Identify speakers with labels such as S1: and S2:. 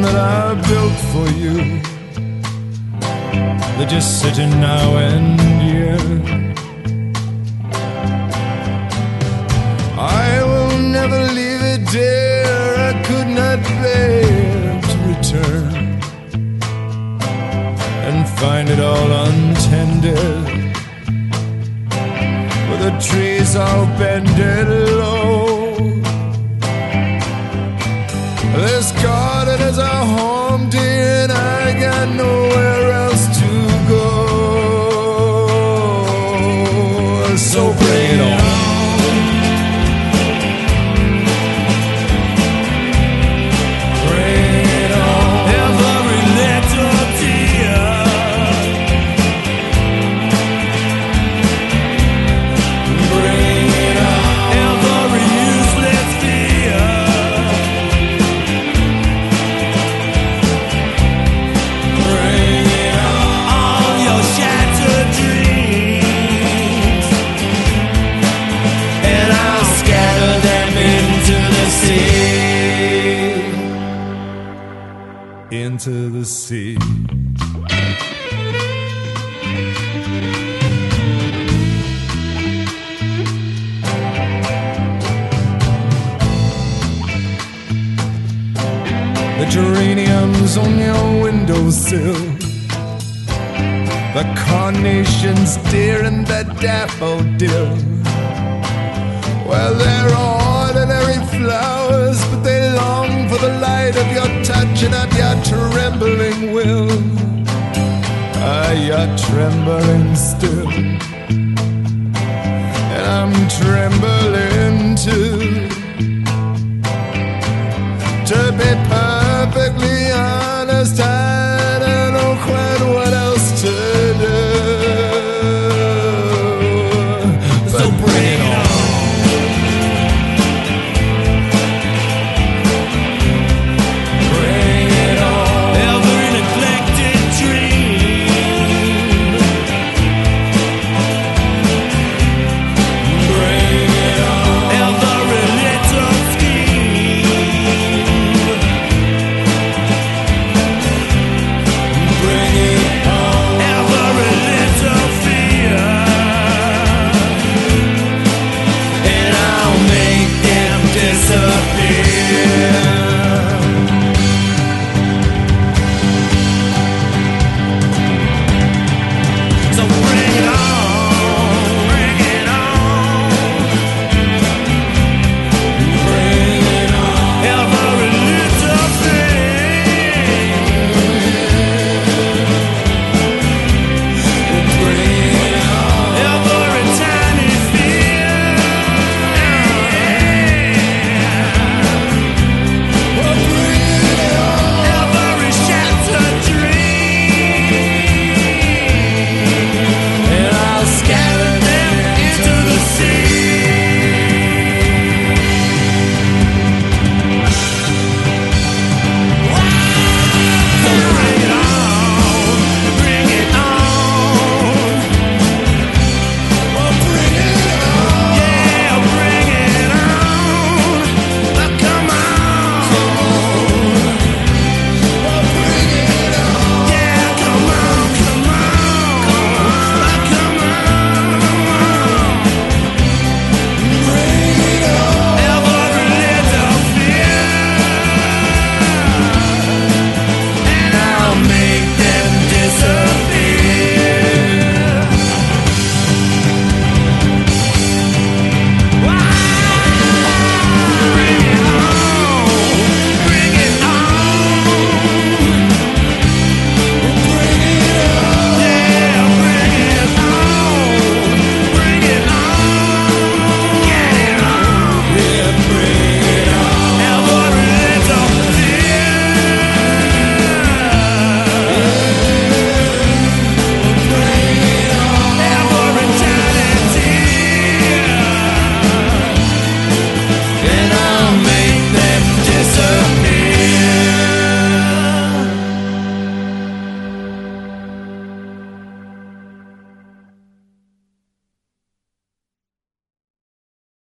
S1: that I built for you. They're just sitting now and here. I will never leave it, dear. I could not bear to return and find it all untended, with the trees all bended low. This garden is a home, dear, and I got nowhere else to go. So bring it on. Into the sea. The geraniums on your windowsill, the carnations, dear, and the daffodil. Well, they're ordinary flowers, but they long for the light of your touch and of your trembling will. Ah, you're trembling still, and I'm trembling